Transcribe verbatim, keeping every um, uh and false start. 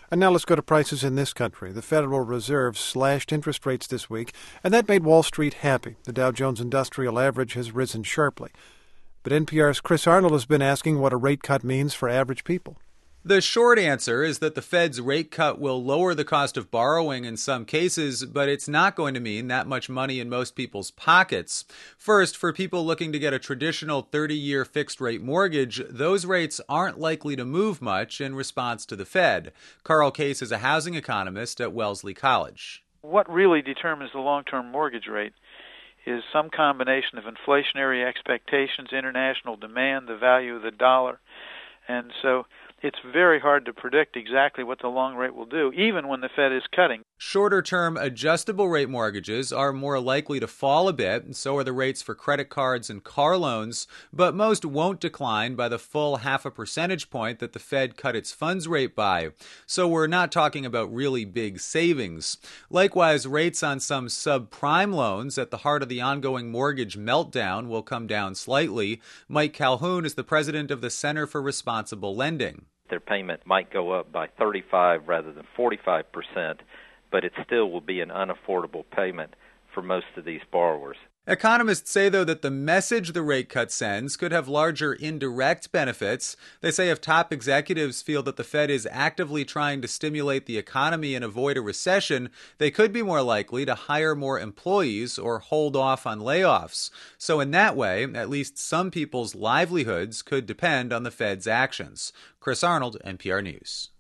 And now let's go to prices in this country. The Federal Reserve slashed interest rates this week, and that made Wall Street happy. The Dow Jones Industrial Average has risen sharply. But N P R's Chris Arnold has been asking what a rate cut means for average people. The short answer is that the Fed's rate cut will lower the cost of borrowing in some cases, but it's not going to mean that much money in most people's pockets. First, for people looking to get a traditional thirty-year fixed-rate mortgage, those rates aren't likely to move much in response to the Fed. Carl Case is a housing economist at Wellesley College. What really determines the long-term mortgage rate is some combination of inflationary expectations, international demand, the value of the dollar, and so it's very hard to predict exactly what the long rate will do, even when the Fed is cutting. Shorter-term adjustable rate mortgages are more likely to fall a bit, and so are the rates for credit cards and car loans, but most won't decline by the full half a percentage point that the Fed cut its funds rate by. So we're not talking about really big savings. Likewise, rates on some subprime loans at the heart of the ongoing mortgage meltdown will come down slightly. Mike Calhoun is the president of the Center for Responsible Lending. Their payment might go up by thirty-five rather than forty-five percent, but it still will be an unaffordable payment for most of these borrowers. Economists say, though, that the message the rate cut sends could have larger indirect benefits. They say if top executives feel that the Fed is actively trying to stimulate the economy and avoid a recession, they could be more likely to hire more employees or hold off on layoffs. So in that way, at least some people's livelihoods could depend on the Fed's actions. Chris Arnold, N P R News.